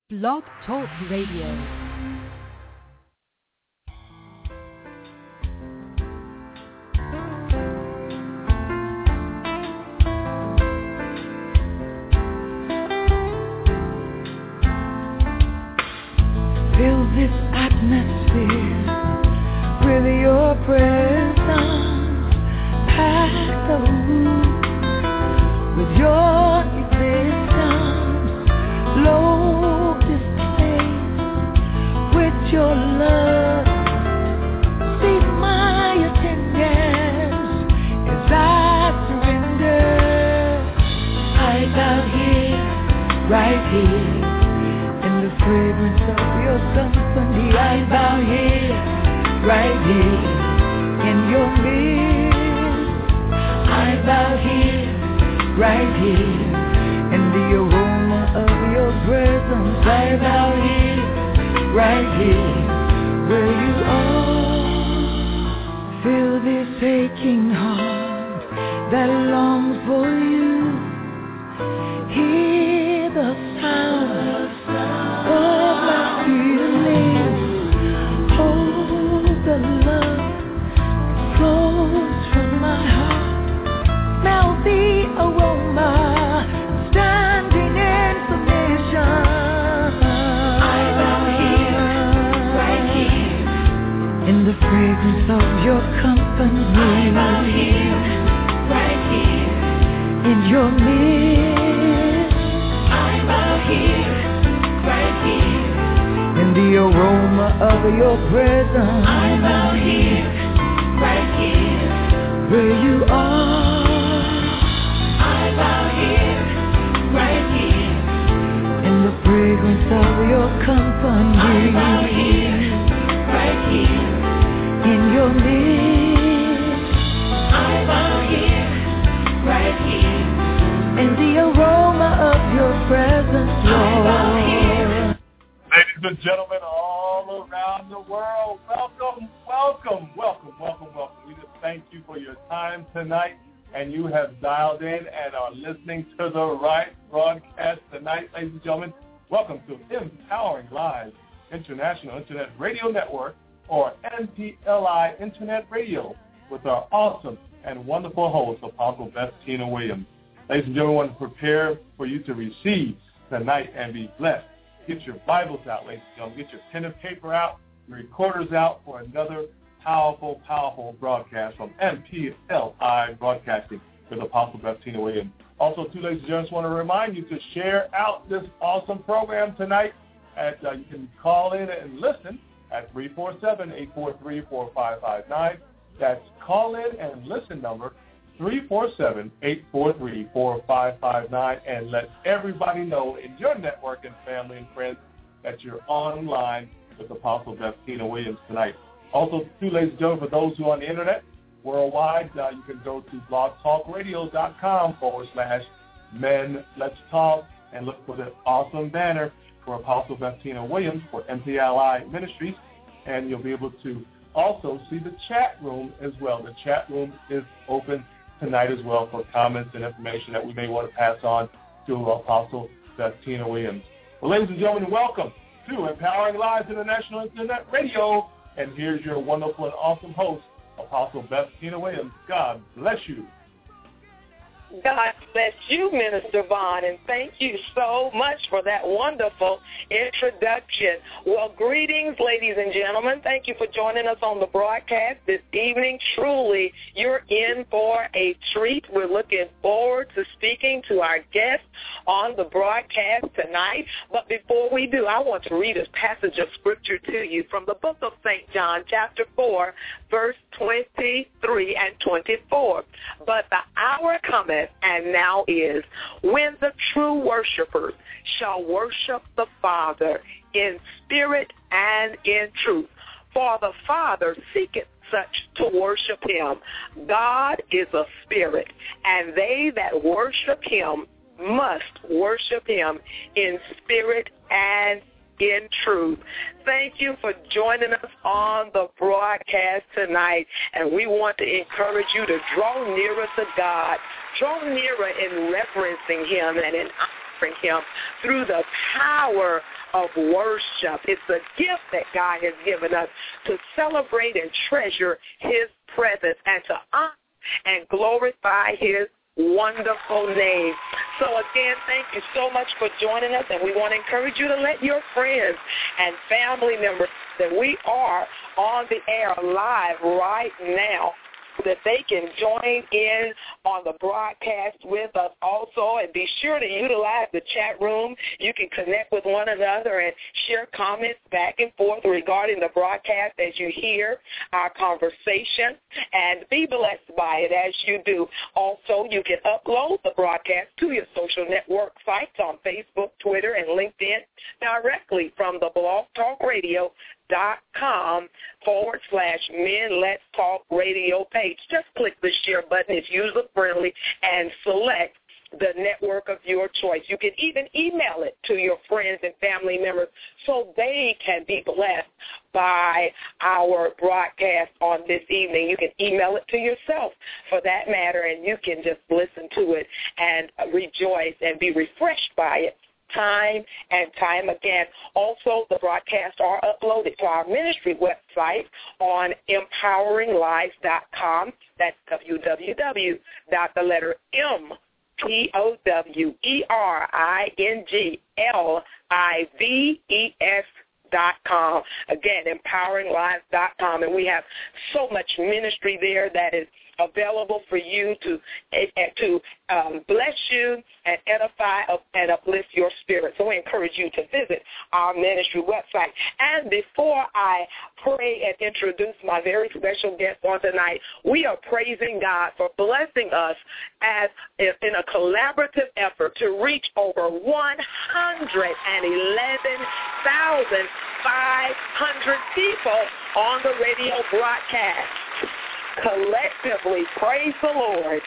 Blog Talk Radio. Fill this atmosphere with your presence. Pack the room with your existence. Load this place with your love. Seize my attendance as I surrender. Eyes out here, right here. The fragrance of your company, I bow here, right here, in your midst. I bow here, right here, in the aroma of your presence. I bow here, right here, where you are. Fill this aching heart that longs for you. Hear the sound of my feeling. Hold the love that flows from my heart. Smell the aroma, standing in submission. I bow here, right here, in the fragrance of your company. I bow here, right here, in your midst. I bow here, right here, in the aroma of your presence. I bow here, right here, where you are. I bow here, right here, in the fragrance of your company. I bow here, right here, in your midst. I bow here, right here, in the aroma of your presence, Lord. I bow here. Ladies and gentlemen all around the world, welcome. We just thank you for your time tonight, and you have dialed in and are listening to the right broadcast tonight. Ladies and gentlemen, welcome to Empowering Lives International Internet Radio Network, or MPLI Internet Radio, with our awesome and wonderful host, Apostle Beth Tina Williams. Ladies and gentlemen, I want to prepare for you to receive tonight and be blessed. Get your Bibles out, ladies and gentlemen. Get your pen and paper out, your recorders out for another powerful, powerful broadcast from MPLI Broadcasting with Apostle Beth Tina Williams. Also, too, ladies and gentlemen, I just want to remind you to share out this awesome program tonight. You can call in and listen at 347-843-4559. That's call in and listen number 347-843-4559, and let everybody know in your network and family and friends that you're online with Apostle Beth Tina Williams tonight. Also, too, ladies and gentlemen, for those who are on the internet worldwide, you can go to blogtalkradio.com/Men Let's Talk and look for the awesome banner for Apostle Beth Tina Williams for MPLI Ministries, and you'll be able to also see the chat room as well. The chat room is open tonight as well for comments and information that we may want to pass on to Apostle Beth Tina Williams. Well, ladies and gentlemen, welcome to Empowering Lives International Internet Radio, and here's your wonderful and awesome host, Apostle Beth Tina Williams. God bless you. God bless you, Minister Vaughn, and thank you so much for that wonderful introduction. Well, greetings, ladies and gentlemen. Thank you for joining us on the broadcast this evening. Truly, you're in for a treat. We're looking forward to speaking to our guests on the broadcast tonight. But before we do, I want to read a passage of Scripture to you from the book of St. John, chapter 4, verse 23 and 24. But the hour cometh, and now is, when the true worshipers shall worship the Father in spirit and in truth. For the Father seeketh such to worship him. God is a spirit, and they that worship him must worship him in spirit and in truth. Thank you for joining us on the broadcast tonight, and we want to encourage you to draw nearer to God, draw nearer in reverencing him and in honoring him through the power of worship. It's a gift that God has given us to celebrate and treasure his presence and to honor and glorify his wonderful name. So again, thank you so much for joining us, and we want to encourage you to let your friends and family members that we are on the air live right now, that they can join in on the broadcast with us also, and be sure to utilize the chat room. You can connect with one another and share comments back and forth regarding the broadcast as you hear our conversation, and be blessed by it as you do. Also, you can upload the broadcast to your social network sites on Facebook, Twitter, and LinkedIn directly from the blogtalkradio.com/Men Let's Talk Radio page. Just click the share button. It's user-friendly, and select the network of your choice. You can even email it to your friends and family members so they can be blessed by our broadcast on this evening. You can email it to yourself, for that matter, and you can just listen to it and rejoice and be refreshed by it time and time again. Also, the broadcasts are uploaded to our ministry website on empoweringlives.com. That's www.empoweringlives.com. Again, empoweringlives.com. And we have so much ministry there that is available for you to bless you and edify and uplift your spirit. So we encourage you to visit our ministry website. And before I pray and introduce my very special guest on tonight, we are praising God for blessing us as in a collaborative effort to reach over 111,500 people on the radio broadcast. Collectively, praise the Lord.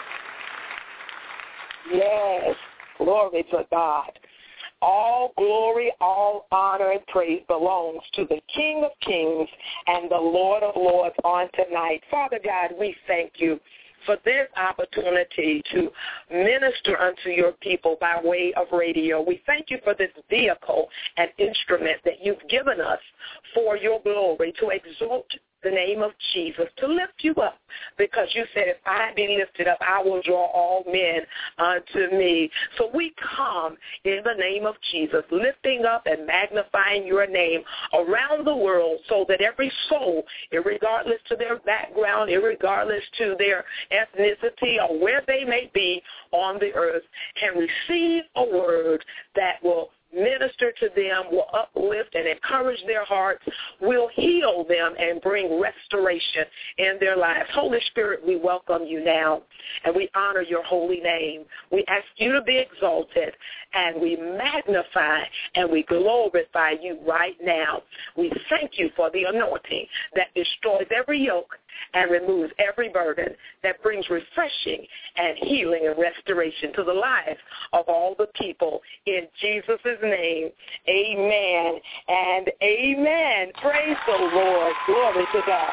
Yes, glory to God. All glory, all honor, and praise belongs to the King of Kings and the Lord of Lords on tonight. Father God, we thank you for this opportunity to minister unto your people by way of radio. We thank you for this vehicle and instrument that you've given us for your glory, to exalt the name of Jesus, to lift you up, because you said, if I be lifted up, I will draw all men unto me. So we come in the name of Jesus, lifting up and magnifying your name around the world, so that every soul, irregardless to their background, irregardless to their ethnicity or where they may be on the earth, can receive a word that will minister to them, will uplift and encourage their hearts, will heal them and bring restoration in their lives. Holy Spirit, we welcome you now, and we honor your holy name. We ask you to be exalted, and we magnify and we glorify you right now. We thank you for the anointing that destroys every yoke and removes every burden, that brings refreshing and healing and restoration to the lives of all the people. In Jesus' name, amen and amen. Praise the Lord. Glory to God.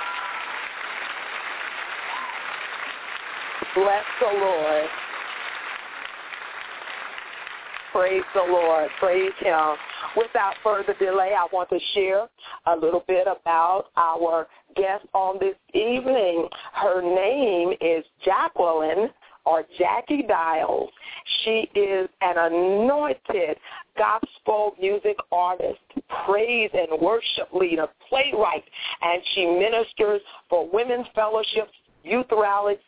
Bless the Lord. Praise the Lord. Praise him. Without further delay, I want to share a little bit about our guest on this evening. Her name is Jacqueline, or Jackie Dials. She is an anointed gospel music artist, praise and worship leader, playwright, and she ministers for women's fellowships, youth rallies,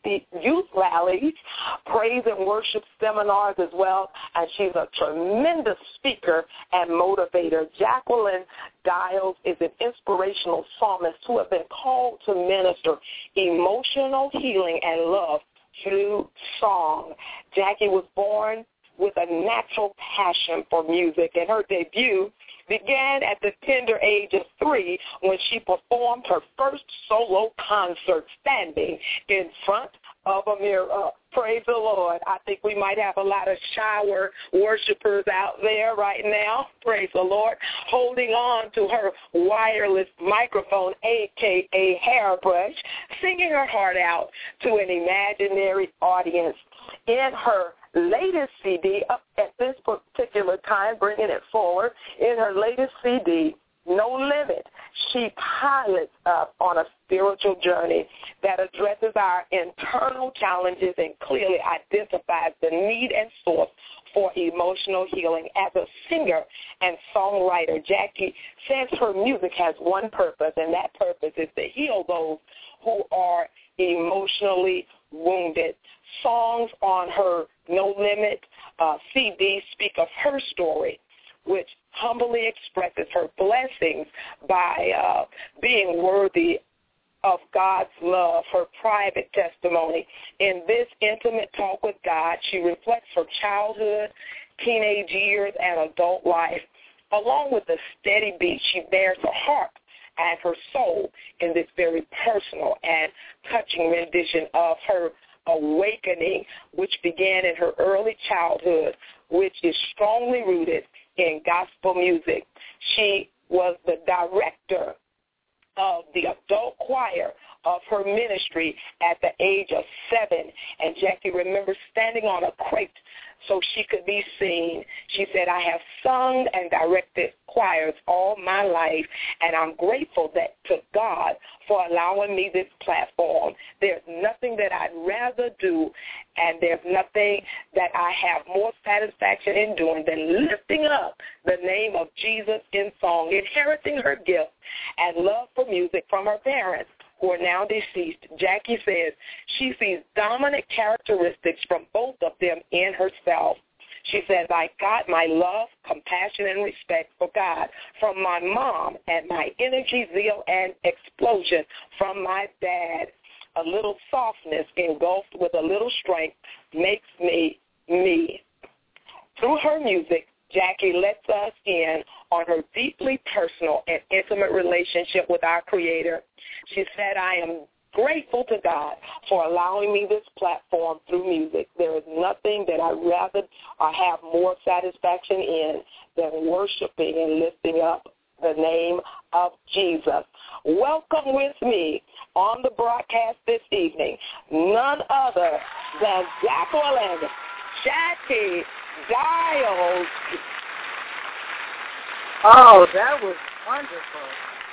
praise and worship seminars as well, and she's a tremendous speaker and motivator. Jacqueline Dials is an inspirational psalmist who has been called to minister emotional healing and love through song. Jackie was born with a natural passion for music, and her debut began at the tender age of 3 when she performed her first solo concert standing in front of a mirror. Praise the Lord. I think we might have a lot of shower worshipers out there right now. Praise the Lord. Holding on to her wireless microphone, a.k.a. hairbrush, singing her heart out to an imaginary audience. In her latest CD up at this particular time, bringing it forward. In her latest CD, No Limit, she pilots us on a spiritual journey that addresses our internal challenges and clearly identifies the need and source for emotional healing. As a singer and songwriter, Jackie says her music has one purpose, and that purpose is to heal those who are emotionally wounded. Songs on her No Limit CD speak of her story, which humbly expresses her blessings by being worthy of God's love, her private testimony. In this intimate talk with God, she reflects her childhood, teenage years, and adult life. Along with the steady beat, she bears her heart and her soul in this very personal and touching rendition of her awakening, which began in her early childhood, which is strongly rooted in gospel music. She was the director of the adult choir of her ministry at the age of 7, and Jackie remembers standing on a crate so she could be seen. She said, I have sung and directed choirs all my life, and I'm grateful to God for allowing me this platform. There's nothing that I'd rather do, and there's nothing that I have more satisfaction in doing than lifting up the name of Jesus in song, inheriting her gift and love for music from her parents, who are now deceased. Jackie says she sees dominant characteristics from both of them in herself. She says, I got my love, compassion, and respect for God from my mom, and my energy, zeal, and explosion from my dad. A little softness engulfed with a little strength makes me me. Through her music, Jackie lets us in on her deeply personal and intimate relationship with our Creator. She said, I am grateful to God for allowing me this platform through music. There is nothing that I'd rather or have more satisfaction in than worshiping and lifting up the name of Jesus. Welcome with me on the broadcast this evening, none other than Jackie Giles. Oh, that was wonderful.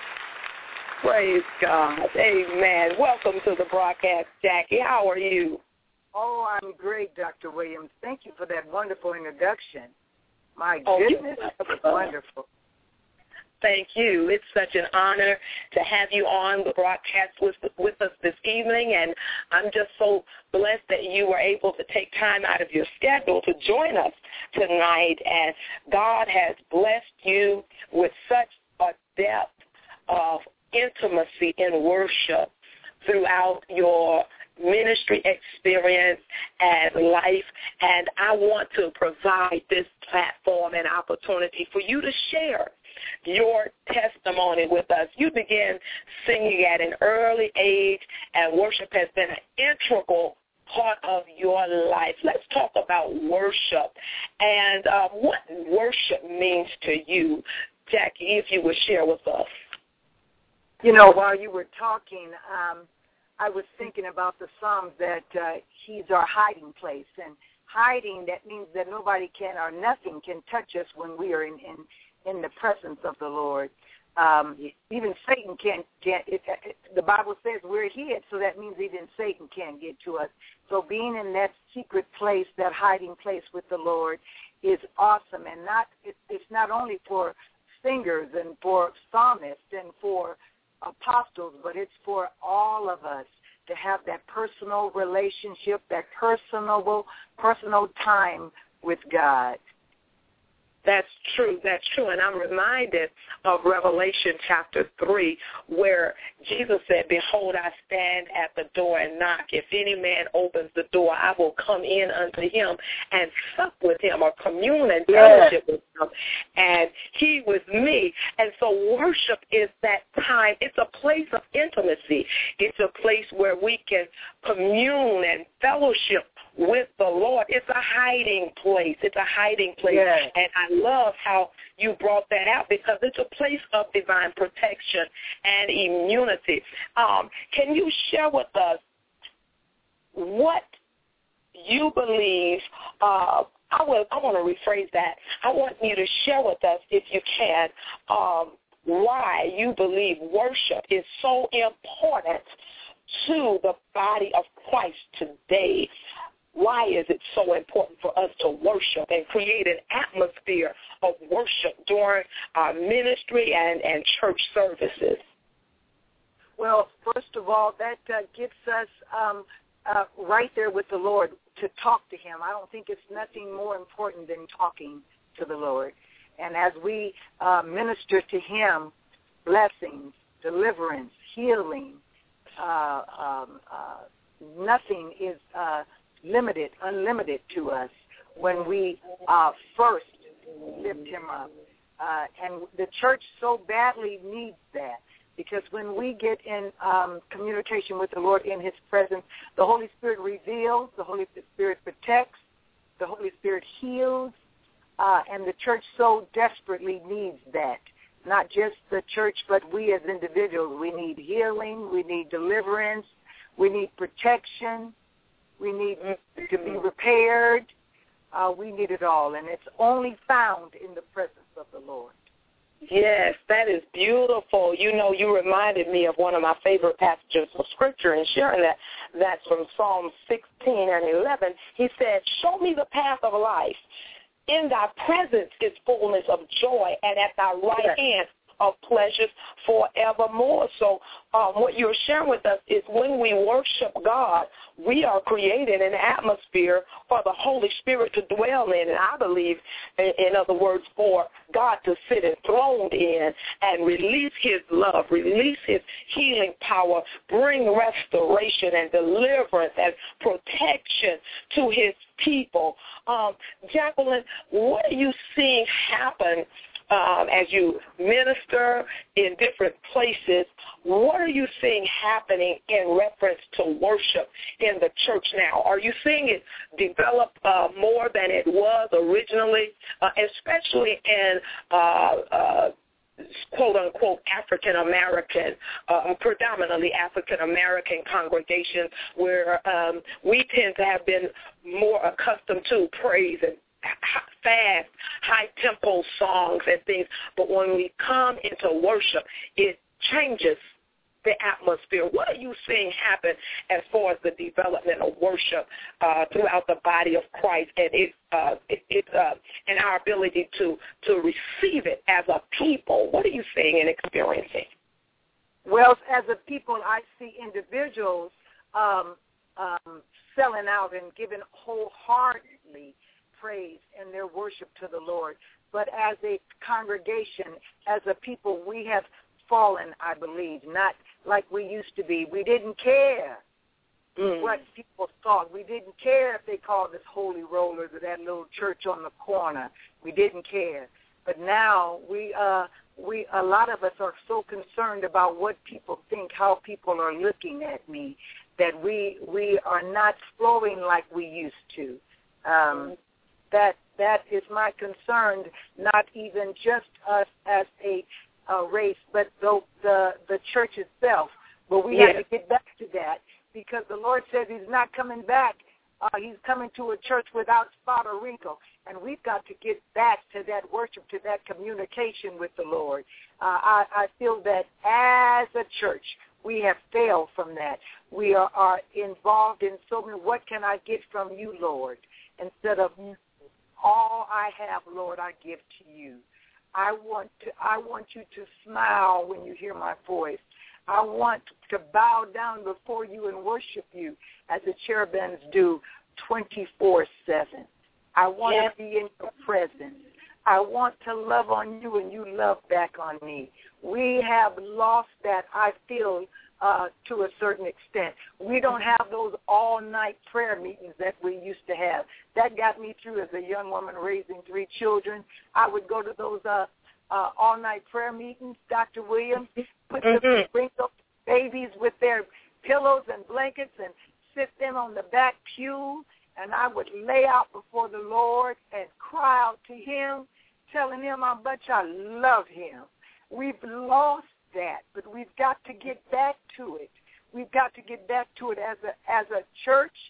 Praise God. Amen. Welcome to the broadcast, Jackie. How are you? Oh, I'm great, Dr. Williams. Thank you for that wonderful introduction. My goodness, that was wonderful. Thank you. It's such an honor to have you on the broadcast with us this evening, and I'm just so blessed that you were able to take time out of your schedule to join us tonight, and God has blessed you with such a depth of intimacy in worship throughout your ministry experience and life, and I want to provide this platform and opportunity for you to share your testimony with us. You began singing at an early age, and worship has been an integral part of your life. Let's talk about worship and what worship means to you. Jackie, if you would share with us. You know, while you were talking, I was thinking about the Psalms that he's our hiding place. And hiding, that means that nobody can or nothing can touch us when we are in the presence of the Lord. Even Satan can't get it. The Bible says we're hid, so that means even Satan can't get to us. So being in that secret place, that hiding place with the Lord, is awesome. And it's not only for singers and for psalmists and for apostles, but it's for all of us to have that personal relationship, that personal time with God. That's true. And I'm reminded of Revelation chapter 3, where Jesus said, behold, I stand at the door and knock. If any man opens the door, I will come in unto him and sup with him, or commune and fellowship with him, and he with me. And so worship is that time. It's a place of intimacy. It's a place where we can commune and fellowship with the Lord. It's a hiding place. Yes. And I love how you brought that out, because it's a place of divine protection and immunity. Can you share with us what you believe, I want to rephrase that. I want you to share with us, if you can, why you believe worship is so important to the body of Christ today. Why is it so important for us to worship and create an atmosphere of worship during our ministry and church services? Well, first of all, that gets us right there with the Lord to talk to him. I don't think it's nothing more important than talking to the Lord. And as we minister to him, blessings, deliverance, healing, nothing is unlimited to us when we first lift him up. And the church so badly needs that, because when we get in communication with the Lord in his presence, the Holy Spirit reveals, the Holy Spirit protects, the Holy Spirit heals, and the church so desperately needs that. Not just the church, but we as individuals. We need healing, we need deliverance, we need protection, we need to be repaired. We need it all, and it's only found in the presence of the Lord. Yes, that is beautiful. You know, you reminded me of one of my favorite passages of Scripture, and sharing that. That's from Psalm 16 and 11. He said, "Show me the path of life. In thy presence is fullness of joy, and at thy right hand of pleasures forevermore." So what you're sharing with us is when we worship God, we are creating an atmosphere for the Holy Spirit to dwell in. And I believe, in other words, for God to sit enthroned in and release his love, release his healing power, bring restoration and deliverance and protection to his people. Jacqueline, what are you seeing happen as you minister in different places? What are you seeing happening in reference to worship in the church now? Are you seeing it develop more than it was originally, especially in quote-unquote African-American, predominantly African-American congregations, where we tend to have been more accustomed to praise and fast, high-tempo songs and things. But when we come into worship, it changes the atmosphere. What are you seeing happen as far as the development of worship throughout the body of Christ and and our ability to receive it as a people? What are you seeing and experiencing? Well, as a people, I see individuals selling out and giving wholeheartedly praise and their worship to the Lord. But as a congregation, as a people, we have fallen, I believe, not like we used to be. We didn't care what people thought. We didn't care if they called us Holy Rollers or that little church on the corner. We didn't care. But now a lot of us are so concerned about what people think, how people are looking at me, that we are not flowing like we used to. That is my concern, not even just us as a race, but the church itself. But we have to get back to that, because the Lord says he's not coming back. He's coming to a church without spot or wrinkle. And we've got to get back to that worship, to that communication with the Lord. I feel that as a church, we have failed from that. We are involved in so many, what can I get from you, Lord? Instead of all I have, Lord, I give to you. I want you to smile when you hear my voice. I want to bow down before you and worship you as the cherubims do 24/7. I want to be in your presence. I want to love on you and you love back on me. We have lost that, I feel, to a certain extent. We don't have those all-night prayer meetings that we used to have. That got me through as a young woman raising 3 children. I would go to those all-night prayer meetings, Dr. Williams, bring those babies with their pillows and blankets and sit them on the back pew, and I would lay out before the Lord and cry out to him, telling him how much I love him. We've lost that, but we've got to get back to it. We've got to get back to it as a church,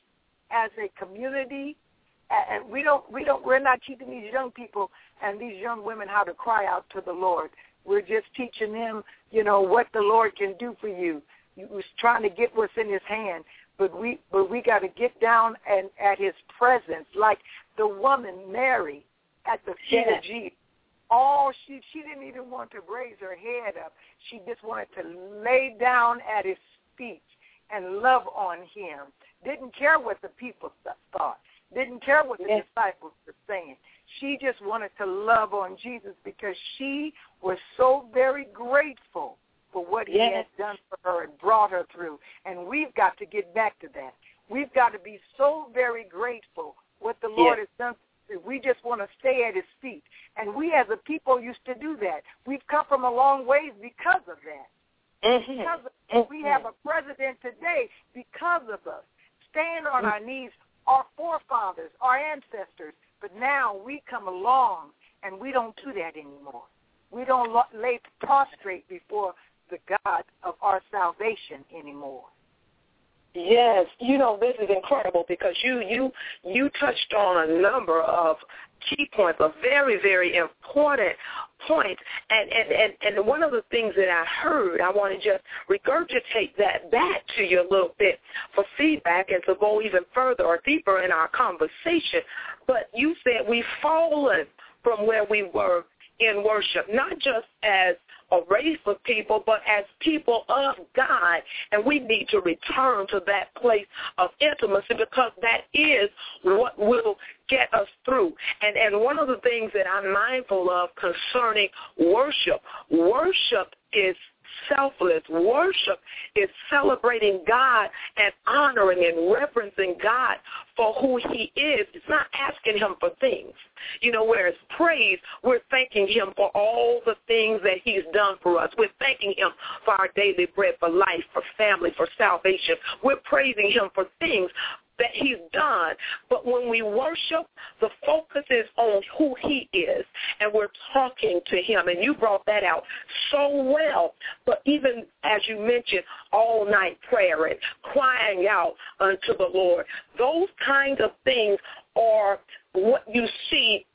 as a community, and we're not teaching these young people and these young women how to cry out to the Lord. We're just teaching them, what the Lord can do for you. He was trying to get what's in his hand, but we got to get down and at his presence, like the woman Mary at the feet of Jesus. She didn't even want to raise her head up. She just wanted to lay down at his feet and love on him. Didn't care what the people thought. Didn't care what the disciples were saying. She just wanted to love on Jesus because she was so very grateful for what he had done for her and brought her through. And we've got to get back to that. We've got to be so very grateful what the Lord has done. We just want to stay at his feet. And we as a people used to do that. We've come from a long ways because of that. We have a president today because of us. Staying on our knees, our forefathers, our ancestors. But now we come along and we don't do that anymore. We don't lay prostrate before the God of our salvation anymore. Yes, this is incredible because you touched on a number of key points, a very, very important point. And one of the things that I heard, I want to just regurgitate that back to you a little bit for feedback and to go even further or deeper in our conversation. But you said we've fallen from where we were in worship, not just as a race of people, but as people of God. And we need to return to that place of intimacy because that is what will get us through. And one of the things that I'm mindful of concerning worship is selfless. Worship is celebrating God and honoring and reverencing God for who he is. It's not asking him for things. Whereas praise, we're thanking him for all the things that he's done for us. We're thanking him for our daily bread, for life, for family, for salvation. We're praising him for things that he's done. But when we worship, the focus is on who he is, and we're talking to him. And you brought that out so well. But even as you mentioned, all-night prayer and crying out unto the Lord, those kinds of things are what you see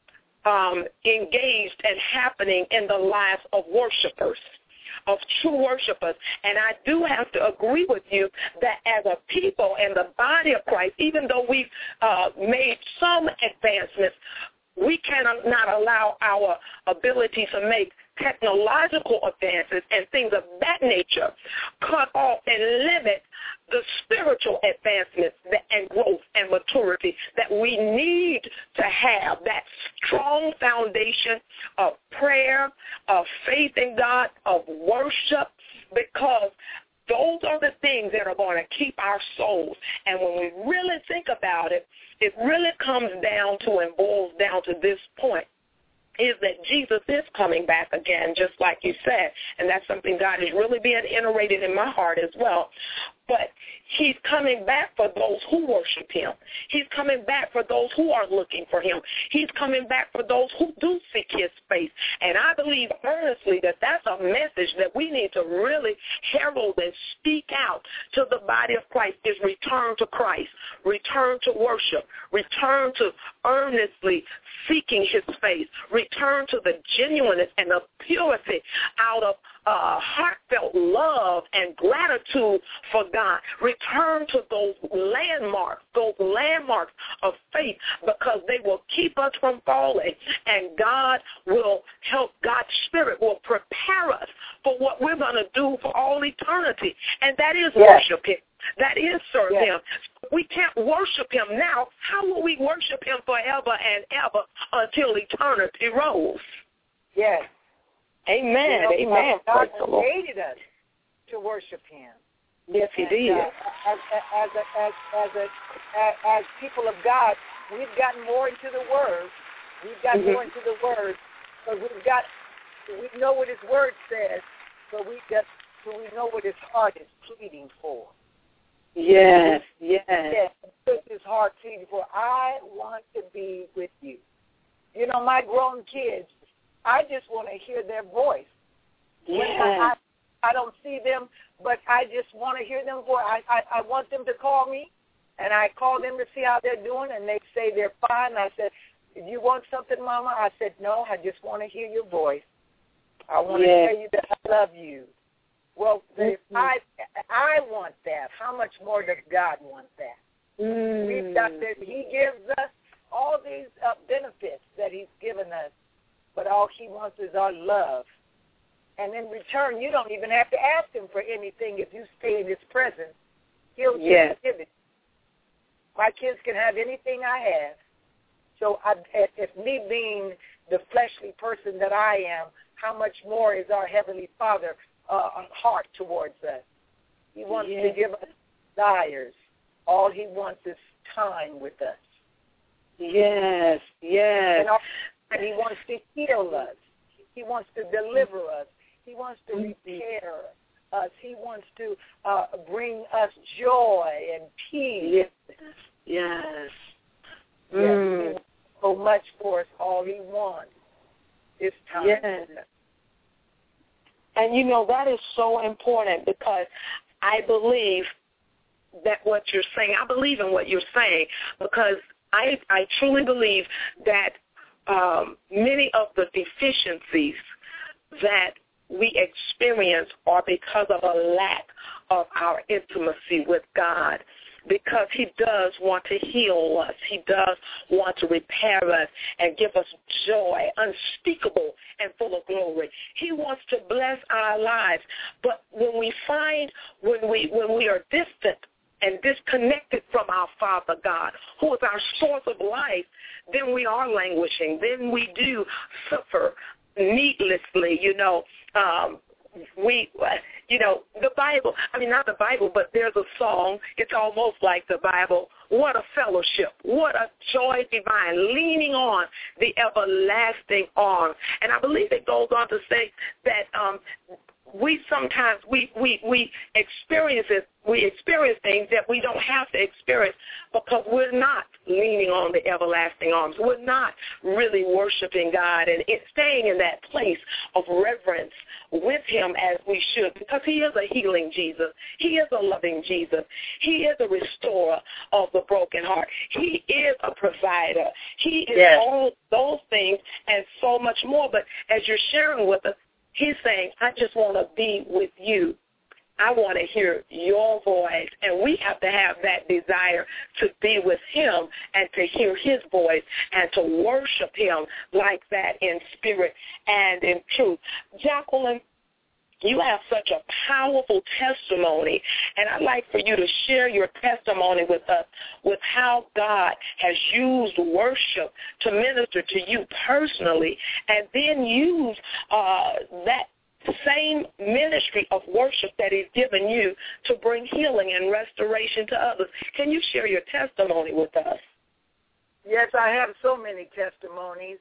engaged and happening in the lives of worshipers, of true worshipers. And I do have to agree with you that as a people and the body of Christ, even though we've made some advancements, we cannot allow our ability to make technological advances and things of that nature cut off and limit the spiritual advancements and growth and maturity that we need to have, that strong foundation of prayer, of faith in God, of worship, because those are the things that are going to keep our souls. And when we really think about it, it really comes down to and boils down to this point, is that Jesus is coming back again, just like you said. And that's something God is really being iterated in my heart as well. But he's coming back for those who worship him. He's coming back for those who are looking for him. He's coming back for those who do seek his face. And I believe earnestly that that's a message that we need to really herald and speak out to the body of Christ, is return to Christ, return to worship, return to earnestly seeking his face, return to the genuineness and the purity out of heartfelt love and gratitude for God. Return to those landmarks of faith, because they will keep us from falling, and God will help, God's Spirit will prepare us for what we're going to do for all eternity, and that is worship him. That is serve him. We can't worship him now. How will we worship him forever and ever until eternity rolls? Yes. Amen. Amen. God created us to worship him. Yes, he did. As people of God, we've gotten more into the Word. We've gotten more into the Word, but we know what his Word says, but we know what his heart is pleading for. Yes. What his heart pleading for. I want to be with you. My grown kids, I just want to hear their voice. Yes. I don't see them, but I just want to hear them voice. I want them to call me, And I call them to see how they're doing, and they say they're fine. I said, "Do you want something, Mama?" I said, "No, I just want to hear your voice. I want to tell you that I love you." Well, if I want that, how much more does God want that? We've got that. He gives us all these benefits that he's given us, but all he wants is our love. And in return, you don't even have to ask him for anything. If you stay in his presence, he'll just give it. My kids can have anything I have. So if me being the fleshly person that I am, how much more is our Heavenly Father heart towards us? He wants to give us desires. All he wants is time with us. Yes, yes. And he wants to heal us. He wants to deliver us. He wants to repair us. He wants to bring us joy and peace. Yes. He wants so much for us. All he wants is time. Yes. And, you know, that is so important because I believe that what you're saying, I believe in what you're saying because I truly believe that many of the deficiencies that we experience are because of a lack of our intimacy with God, because he does want to heal us. He does want to repair us and give us joy, unspeakable and full of glory. He wants to bless our lives. But when we are distant and disconnected from our Father God, who is our source of life, then we are languishing. Then we do suffer needlessly, the Bible, not the Bible, but there's a song, it's almost like the Bible. What a fellowship, what a joy divine, leaning on the everlasting arms. And I believe it goes on to say that we sometimes experience things that we don't have to experience because we're not leaning on the everlasting arms. We're not really worshiping God and staying in that place of reverence with him as we should, because he is a healing Jesus. He is a loving Jesus. He is a restorer of the broken heart. He is a provider. He is all those things and so much more. But as you're sharing with us, he's saying, I just want to be with you. I want to hear your voice. And we have to have that desire to be with him and to hear his voice and to worship him like that in spirit and in truth. Jacqueline, you have such a powerful testimony, and I'd like for you to share your testimony with us with how God has used worship to minister to you personally, and then use that same ministry of worship that he's given you to bring healing and restoration to others. Can you share your testimony with us? Yes, I have so many testimonies,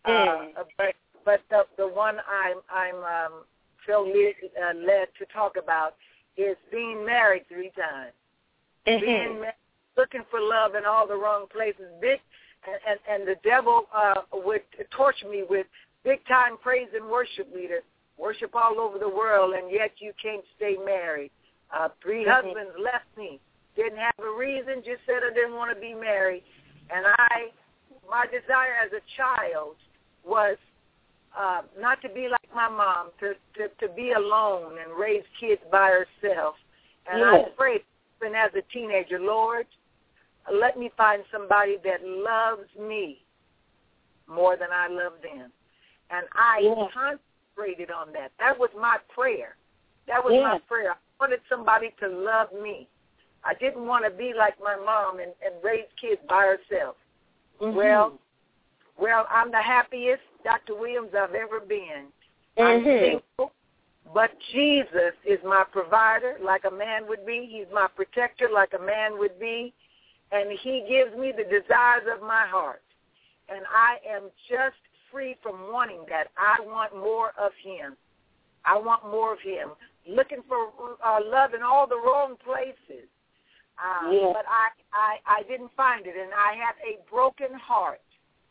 but the one I'm feel led to talk about is being married 3 times. Being married, looking for love in all the wrong places. And the devil would torture me with big-time praise and worship leader. Worship all over the world, and yet you can't stay married. 3 husbands left me. Didn't have a reason, just said I didn't want to be married. And my desire as a child was not to be like my mom, to be alone and raise kids by herself. And I prayed, even as a teenager, Lord, let me find somebody that loves me more than I love them. And I concentrated on that. That was my prayer. That was my prayer. I wanted somebody to love me. I didn't want to be like my mom and raise kids by herself. Well, I'm the happiest Dr. Williams I've ever been. I'm single, but Jesus is my provider like a man would be. He's my protector like a man would be. And he gives me the desires of my heart. And I am just free from wanting that. I want more of him. I want more of him. Looking for love in all the wrong places. But I didn't find it, and I had a broken heart.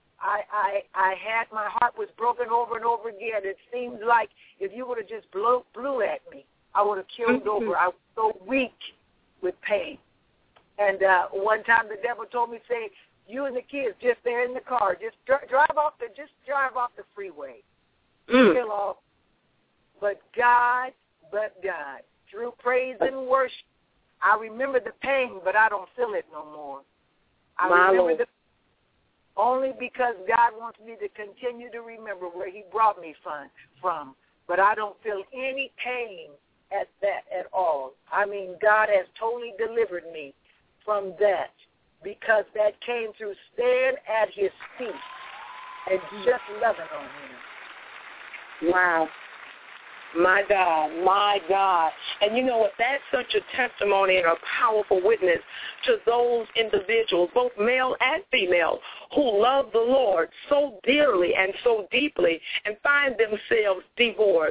My heart was broken over and over again. It seemed like if you would have just blew at me, I would have killed over. I was so weak with pain. And one time the devil told me, say, you and the kids just there in the car, just drive off the freeway. Kill off. But God, through praise and worship, I remember the pain, but I don't feel it no more. I remember only because God wants me to continue to remember where he brought me from. But I don't feel any pain at that at all. I mean, God has totally delivered me from that because that came through staying at his feet and just loving on him. Wow. My God. And you know what? That's such a testimony and a powerful witness to those individuals, both male and female, who love the Lord so dearly and so deeply and find themselves divorced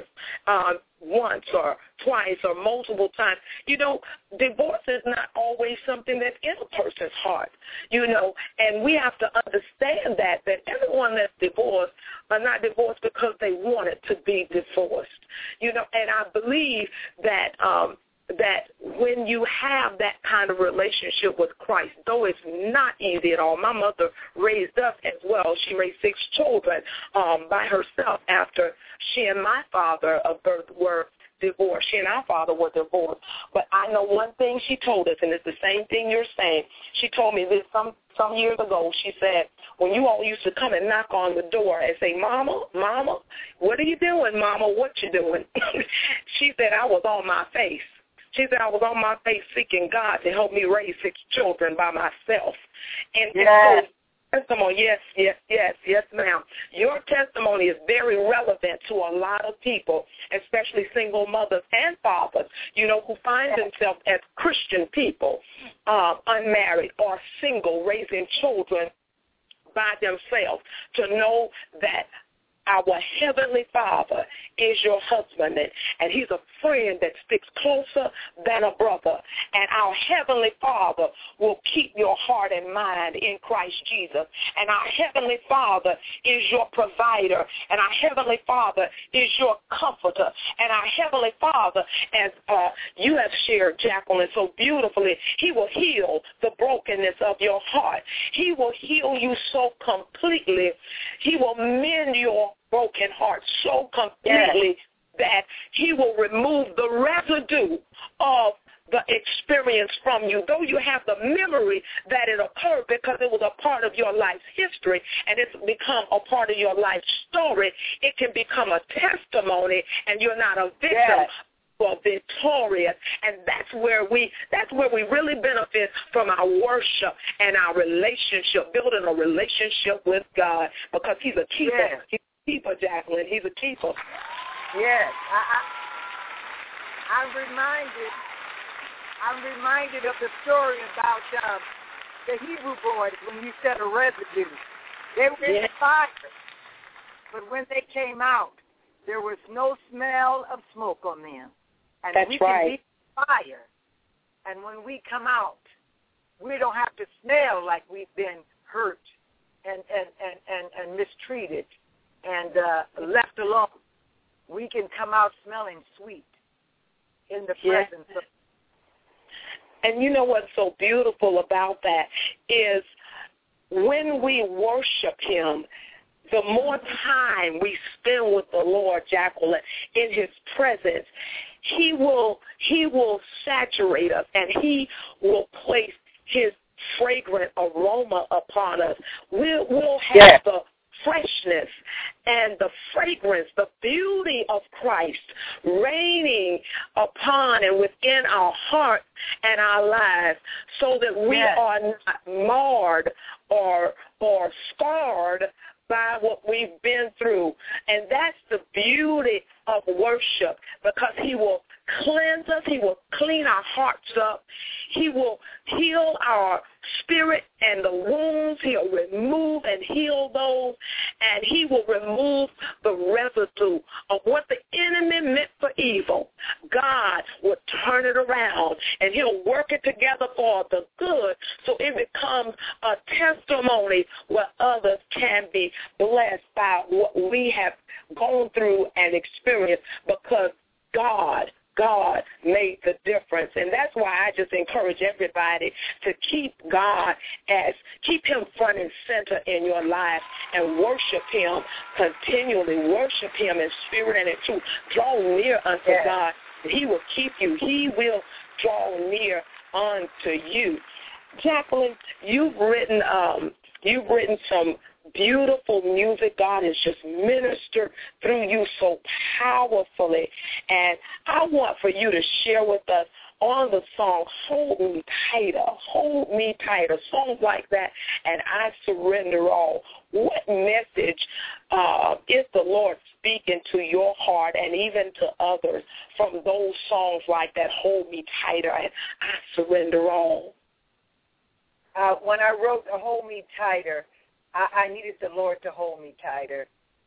once or twice or multiple times. You know, divorce is not always something that's in a person's heart, you know, and we have to understand that everyone that's divorced are not divorced because they wanted to be divorced, you know, and I believe that that when you have that kind of relationship with Christ, though it's not easy at all. My mother raised us as well. She raised 6 children by herself after she and my father of birth were divorced. She and our father were divorced. But I know one thing she told us, and it's the same thing you're saying. She told me this some years ago. She said, when you all used to come and knock on the door and say, Mama, what are you doing, Mama? What you doing? She said, I was on my face. She said, I was on my face seeking God to help me raise 6 children by myself. And yes. Testimony, yes, ma'am. Your testimony is very relevant to a lot of people, especially single mothers and fathers, you know, who find themselves as Christian people, unmarried or single, raising children by themselves, to know that our Heavenly Father is your husband, and he's a friend that sticks closer than a brother. And our Heavenly Father will keep your heart and mind in Christ Jesus. And our Heavenly Father is your provider. And our Heavenly Father is your comforter. And our Heavenly Father, as you have shared, Jacqueline, so beautifully, he will heal the brokenness of your heart. He will heal you so completely. He will mend your broken heart so completely that he will remove the residue of the experience from you. Though you have the memory that it occurred because it was a part of your life's history and it's become a part of your life story, it can become a testimony and you're not a victim. But victorious, and that's where we really benefit from our worship and our relationship, building a relationship with God, because he's a keeper. Yes. He's a keeper, Jacqueline. He's a keeper. Yes, I'm reminded of the story about the Hebrew boys when you said a residue. They were in the fire, but when they came out, there was no smell of smoke on them. And that's we right. can be fire. And when we come out, we don't have to smell like we've been hurt and mistreated and left alone. We can come out smelling sweet in the presence of. And you know what's so beautiful about that is when we worship him, the more time we spend with the Lord, Jacqueline, in his presence, he will saturate us, and he will place his fragrant aroma upon us. We'll have the freshness and the fragrance, the beauty of Christ reigning upon and within our heart and our lives, so that we are not marred or scarred by what we've been through. And that's the beauty of worship, because he will cleanse us. He will clean our hearts up. He will heal our spirit and the wounds. He'll remove and heal those, and he will remove the residue of what the enemy meant for evil. God will turn it around, and he'll work it together for the good, so it becomes a testimony where others can be blessed by what we have gone through and experienced, because God God made the difference. And that's why I just encourage everybody to keep him front and center in your life and worship him continually. Worship him in spirit and in truth. Draw near unto God. He will keep you. He will draw near unto you. Jacqueline, you've written some beautiful music. God has just ministered through you so powerfully. And I want for you to share with us on the song, Hold Me Tighter, songs like that, and I Surrender All. What message is the Lord speaking to your heart and even to others from those songs like that, Hold Me Tighter and I Surrender All? When I wrote Hold Me Tighter, I needed the Lord to hold me tighter.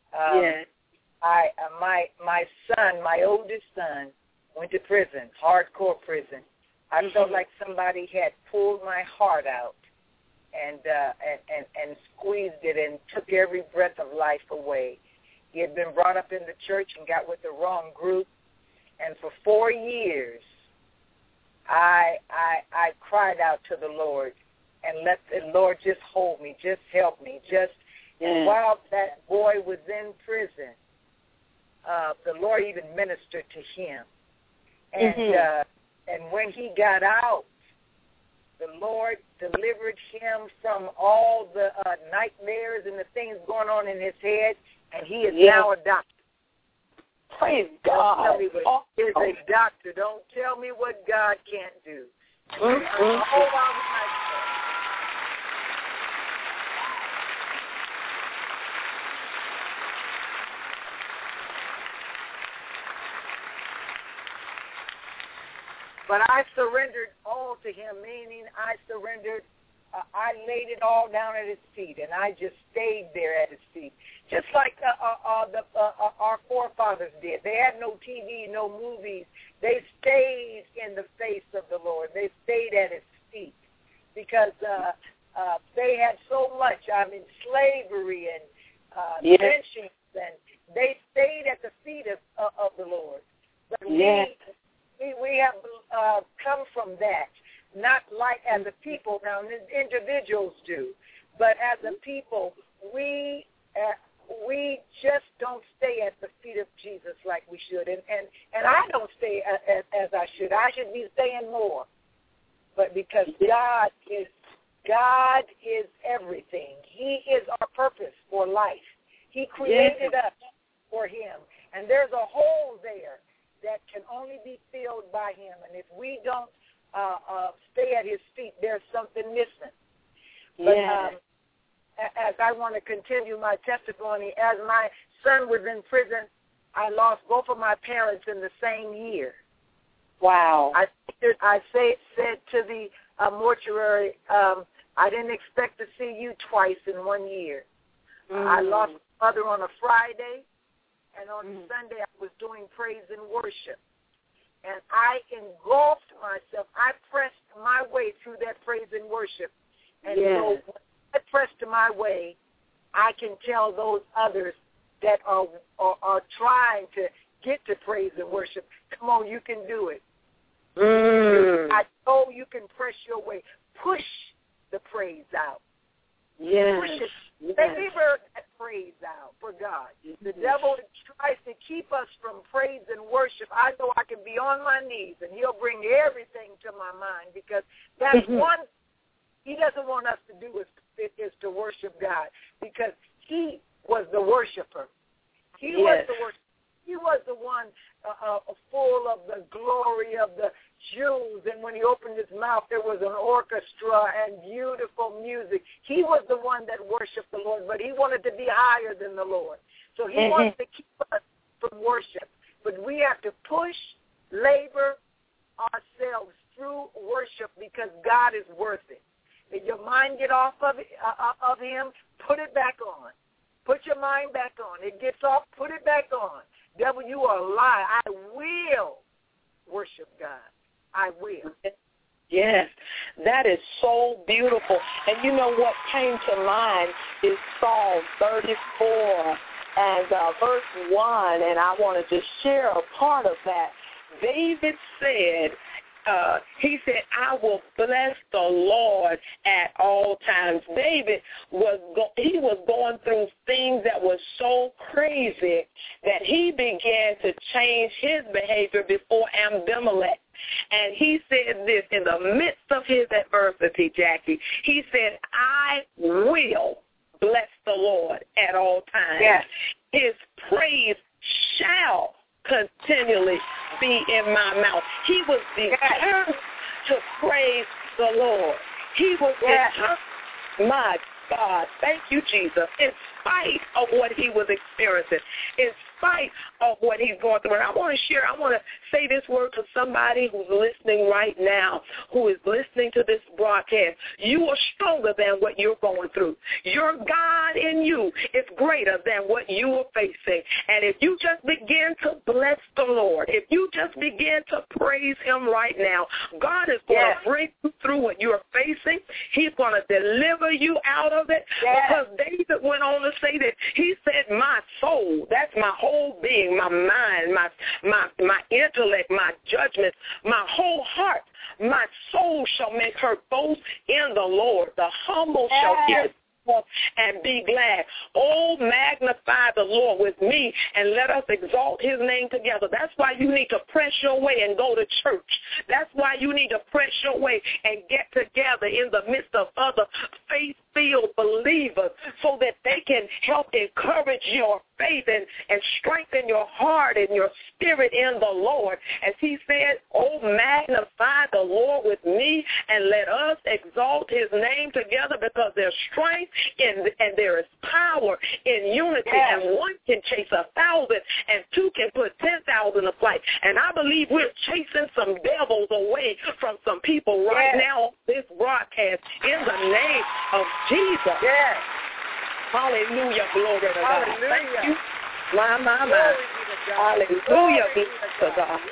My son, my oldest son, went to prison, hardcore prison. I felt like somebody had pulled my heart out and squeezed it and took every breath of life away. He had been brought up in the church and got with the wrong group, and for 4 years, I cried out to the Lord and let the Lord just hold me, just help me, And while that boy was in prison, the Lord even ministered to him. And when he got out, the Lord delivered him from all the nightmares and the things going on in his head, and he is now a doctor. Praise God. Don't tell me what is a doctor. Don't tell me what God can't do. But I surrendered all to him, meaning I laid it all down at his feet, and I just stayed there at his feet, just like our forefathers did. They had no TV, no movies. They stayed in the face of the Lord. They stayed at his feet because they had so much. Slavery and lynchings, and they stayed at the feet of the Lord. But we have come from that, not like as a people. Now, individuals do, but as a people, we just don't stay at the feet of Jesus like we should, and I don't stay as I should. I should be staying more, but because God is everything. He is our purpose for life. He created us for him, and there's a hole there that can only be filled by him. And if we don't stay at his feet, there's something missing. But as I want to continue my testimony, as my son was in prison, I lost both of my parents in the same year. Wow. I said to the mortuary, I didn't expect to see you twice in 1 year. I lost my mother on a Friday, and on Sunday I was doing praise and worship. And I engulfed myself. I pressed my way through that praise and worship. And so when I pressed my way, I can tell those others that are trying to get to praise and worship, come on, you can do it. I know you can press your way. Push the praise out. Push it. Favor that praise out for God. The devil tries to keep us from praise and worship. I know I can be on my knees, and he'll bring everything to my mind, because that's one he doesn't want us to do is to worship God, because he was the worshiper. He was the worshiper. He was the one full of the glory of the Jews, and when he opened his mouth, there was an orchestra and beautiful music. He was the one that worshiped the Lord, but he wanted to be higher than the Lord. So he wants to keep us from worship. But we have to push, labor ourselves through worship, because God is worth it. If your mind get off of him, put it back on. Put your mind back on. It gets off, put it back on. Devil, you are a lie. I will worship God. I will. Yes, that is so beautiful. And you know what came to mind is Psalm 34 and verse 1, and I wanted to share a part of that. David said, he said, I will bless the Lord at all times. David was going through things that were so crazy that he began to change his behavior before Abimelech. And he said this in the midst of his adversity, Jackie. He said, I will bless the Lord at all times. Yes. His praise shall continually be in my mouth. He was determined to praise the Lord. He was determined, my God, thank you, Jesus, in spite of what he was experiencing, in spite of what he's going through. And I want to say this word to somebody who's listening right now, who is listening to this broadcast. You are stronger than what you're going through. Your God in you is greater than what you are facing. And if you just begin to bless the Lord, if you just begin to praise him right now, God is going to bring you through what you're facing. He's going to deliver you out of it. Because David went on to say that he said, my soul, that's my whole being, my mind, my intellect, my judgment, my whole heart, my soul shall make her boast in the Lord. The humble shall hear and be glad. Oh, magnify the Lord with me and let us exalt his name together. That's why you need to press your way and go to church. That's why you need to press your way and get together in the midst of other faith-filled believers so that they can help encourage your faith and strengthen your heart and your spirit in the Lord. As he said, oh, magnify the Lord with me and let us exalt his name together, because there's strength and there is power in unity, and one can chase 1,000 and two can put 10,000 to flight. And I believe we're chasing some devils away from some people right now on this broadcast in the name of Jesus. Yes. Hallelujah, glory to God. Hallelujah. Thank you. My. Hallelujah, Glory be to God.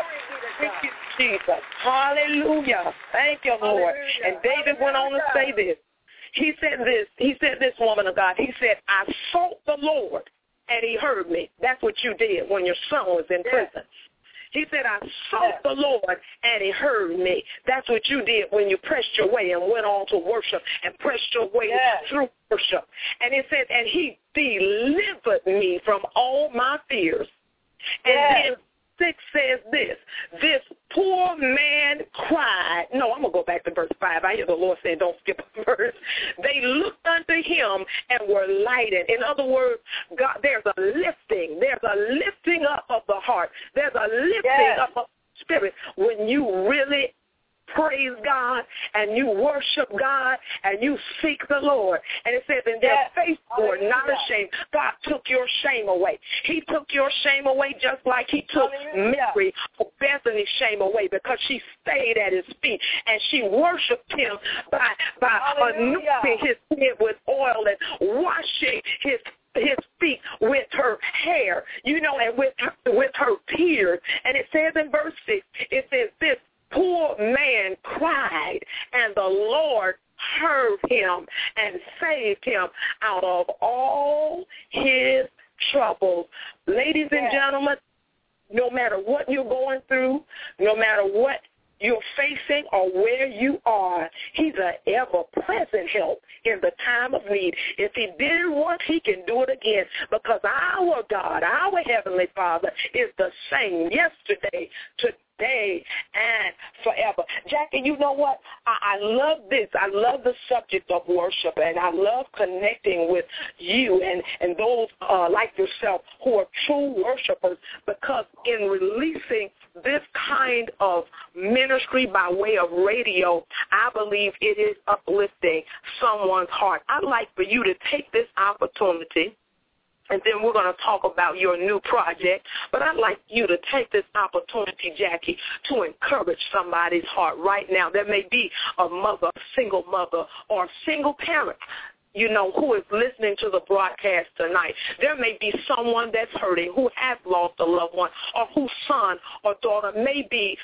Thank you, Jesus. Hallelujah. Thank you, Lord. And David went on to say this. He said this, woman of God. He said, I sought the Lord, and he heard me. That's what you did when your son was in prison. He said, I sought the Lord, and he heard me. That's what you did when you pressed your way and went on to worship and pressed your way through worship. And it said, and he delivered me from all my fears. And then 6 says this poor man cried. No, I'm going to go back to verse 5. I hear the Lord saying, don't skip a verse. They looked unto him and were lightened. In other words, God, there's a lifting. There's a lifting up of the heart. There's a lifting up of the spirit when you really praise God and you worship God and you seek the Lord. And it says, in their faith were not ashamed. God took your shame away. He took your shame away just like he took Mary, Bethany's shame away, because she stayed at his feet and she worshiped him by anointing his head with oil and washing his feet with her hair, and with her tears. And it says in verse 6, it says this, poor man cried, and the Lord heard him and saved him out of all his troubles. Ladies and gentlemen, no matter what you're going through, no matter what you're facing or where you are, he's an ever-present help in the time of need. If he did it once, he can do it again, because our God, our Heavenly Father, is the same yesterday, today, and forever. Jackie, you know what? I love this. I love the subject of worship, and I love connecting with you and those like yourself who are true worshipers, because in releasing this kind of ministry by way of radio, I believe it is uplifting someone's heart. I'd like for you to take this opportunity, and then we're going to talk about your new project. But I'd like you to take this opportunity, Jackie, to encourage somebody's heart right now. There may be a mother, a single mother, or a single parent, who is listening to the broadcast tonight. There may be someone that's hurting, who has lost a loved one, or whose son or daughter may be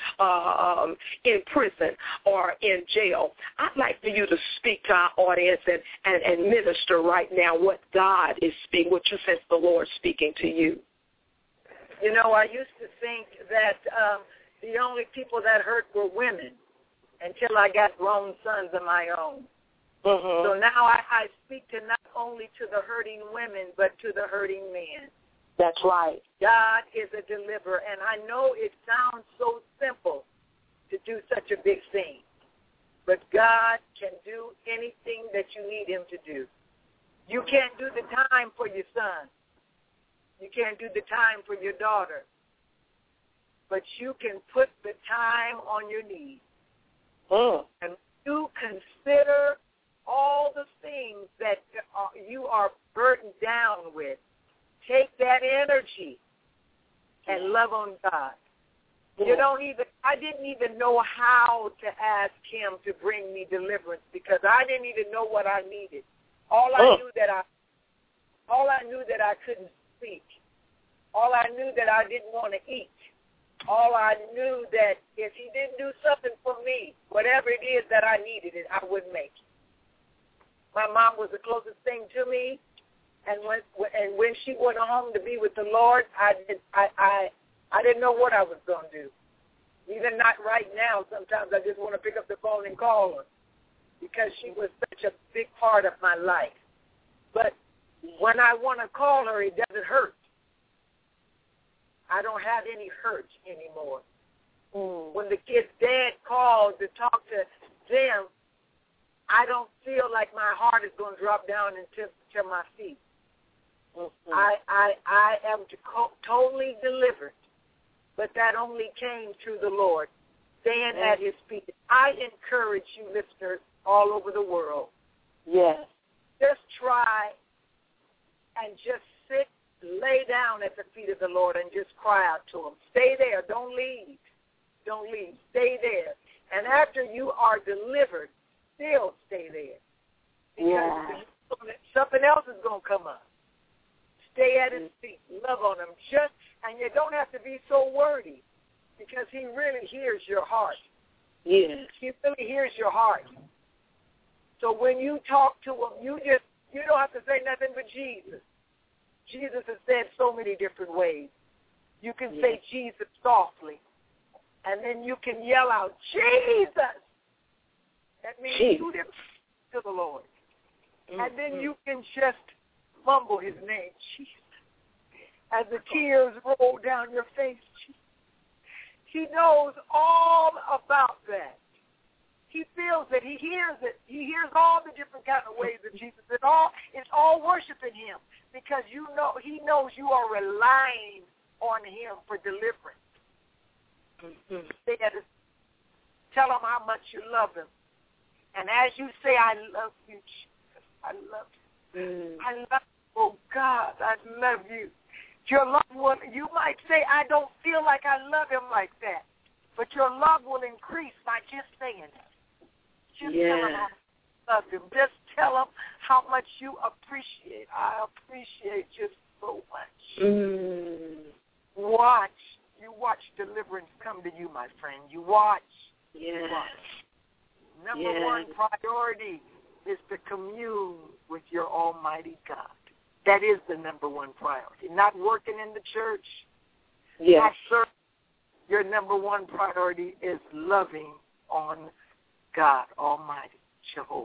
in prison or in jail. I'd like for you to speak to our audience and minister right now what God is speaking, what you sense the Lord speaking to you. You know, I used to think that the only people that hurt were women until I got grown sons of my own. Mm-hmm. So now I speak to not only to the hurting women, but to the hurting men. That's right. God is a deliverer, and I know it sounds so simple to do such a big thing, but God can do anything that you need him to do. You can't do the time for your son. You can't do the time for your daughter, but you can put the time on your knees. And you consider all the things that you are burdened down with. Take that energy and love on God. You don't even, I didn't even know how to ask him to bring me deliverance because I didn't even know what I needed. All I knew that I couldn't speak. All I knew that I didn't want to eat. All I knew that if he didn't do something for me, whatever it is that I needed, I wouldn't make it. My mom was the closest thing to me, and when she went home to be with the Lord, I didn't know what I was going to do. Even not right now. Sometimes I just want to pick up the phone and call her because she was such a big part of my life. But when I want to call her, it doesn't hurt. I don't have any hurt anymore. When the kid's dad called to talk to them, I don't feel like my heart is going to drop down into my feet. I am totally delivered, but that only came through the Lord, staying at his feet. I encourage you listeners all over the world. Yes. Just try and just sit, lay down at the feet of the Lord and just cry out to him. Stay there. Don't leave. Don't leave. Stay there. And after you are delivered, still stay there. Because something else is going to come up. Stay at his feet. Love on him. And you don't have to be so wordy because he really hears your heart. Yes. He really hears your heart. So when you talk to him, you don't have to say nothing but Jesus. Jesus has said so many different ways. You can say Jesus softly, and then you can yell out, Jesus! That means you different to the Lord. And then you can just mumble his name, Jesus. As the tears roll down your face, Jesus. He knows all about that. He feels it. He hears it. He hears all the different kind of ways of Jesus. It's all worshiping him because he knows you are relying on him for deliverance. Tell him how much you love him. And as you say, I love you, Jesus. I love you. I love you. Oh, God, I love you. Your loved one, you might say, I don't feel like I love him like that. But your love will increase by just saying it. Just tell him how much you love him. Just tell him how much you appreciate. I appreciate you so much. You watch deliverance come to you, my friend. You watch. Yes. Number one priority is to commune with your almighty God. That is the number one priority. Not working in the church. Yes. Not serving. Your number one priority is loving on God Almighty, Jehovah.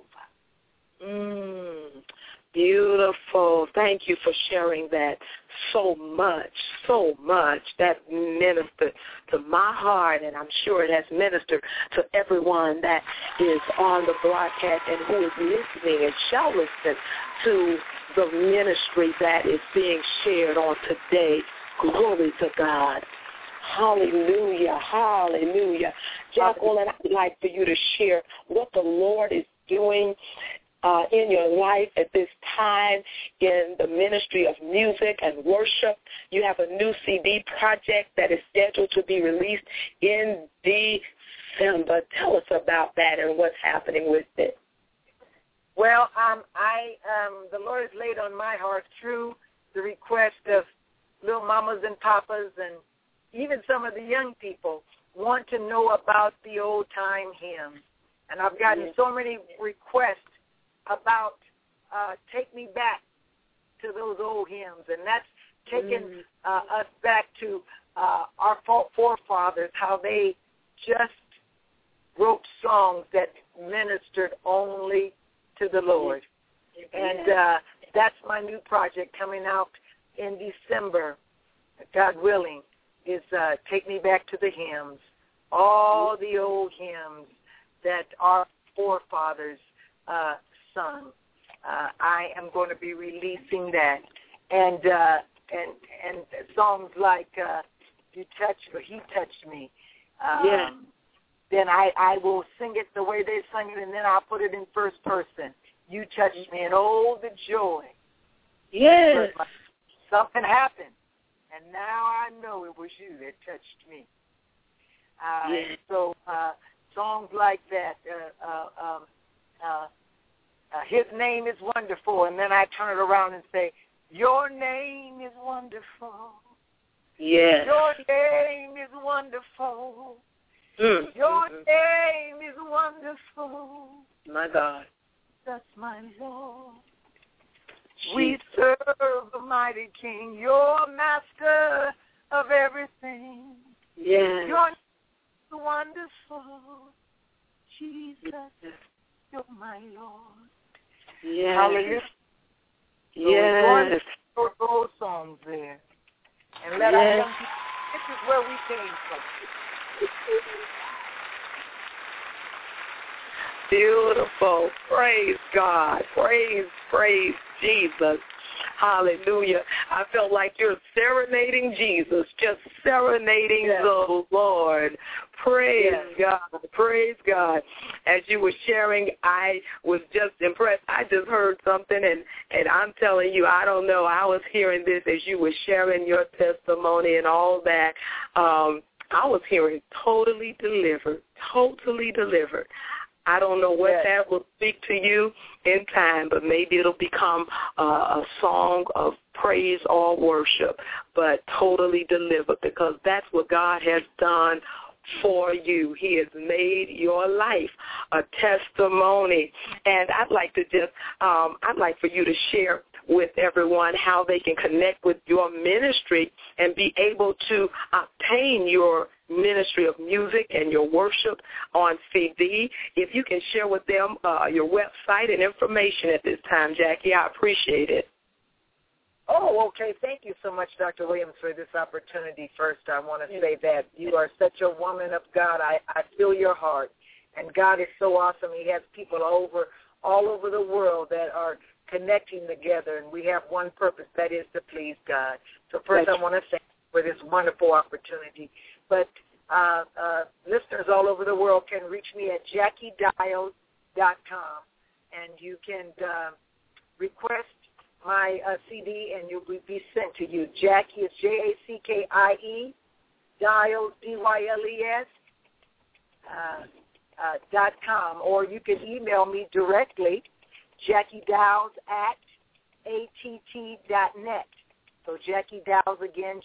Beautiful. Thank you for sharing that so much. That ministered to my heart, and I'm sure it has ministered to everyone that is on the broadcast and who is listening and shall listen to the ministry that is being shared on today. Glory to God. Hallelujah. Hallelujah. Jacqueline, I'd like for you to share what the Lord is doing in your life at this time in the ministry of music and worship. You have a new CD project that is scheduled to be released in December. Tell us about that and what's happening with it. Well, the Lord has laid on my heart through the request of little mamas and papas and even some of the young people want to know about the old-time hymns. And I've gotten so many requests about take me back to those old hymns. And taking us back to our forefathers, how they just wrote songs that ministered only to the Lord. And that's my new project coming out in December, God willing, is Take Me Back to the Hymns, all the old hymns that our forefathers sung. I am going to be releasing that. And songs like You Touched or He Touched Me. Then I will sing it the way they sing it, and then I'll put it in first person. You touched me, and oh, the joy. Yes. Something happened, and now I know it was you that touched me. And so songs like that, His name is wonderful, and then I turn it around and say, Your name is wonderful. Yes. Your name is wonderful. Your name is wonderful. My God. That's my Lord. We serve a mighty King, your master of everything. Yes. Your name is wonderful. Jesus, you're my Lord. Yes. Hallelujah. Yes. So those songs there. And let our young people, this is where we came from. Beautiful. Praise God. Praise Jesus. Hallelujah. I felt like you're serenading Jesus, just serenading the Lord. Praise God. Praise God. As you were sharing, I was just impressed. I just heard something, and I'm telling you, I don't know. I was hearing this as you were sharing your testimony and all that. I was hearing totally delivered, totally delivered. I don't know what that will speak to you in time, but maybe it'll become a song of praise or worship, but totally delivered, because that's what God has done for you. He has made your life a testimony. And I'd like for you to share with everyone how they can connect with your ministry and be able to obtain your ministry of music and your worship on CD. If you can share with them your website and information at this time, Jackie, I appreciate it. Oh, okay. Thank you so much, Dr. Williams, for this opportunity. First, I want to say that you are such a woman of God. I feel your heart, and God is so awesome. He has people all over the world that are connecting together, and we have one purpose, that is to please God. So first, I want to thank you for this wonderful opportunity. But listeners all over the world can reach me at JackieDials.com, and you can request my CD, and it will be sent to you. Jackie is Jackie, Dials, DYLES, .com, or you can email me directly, JackieDials at ATT.net. So Jackie Dials again,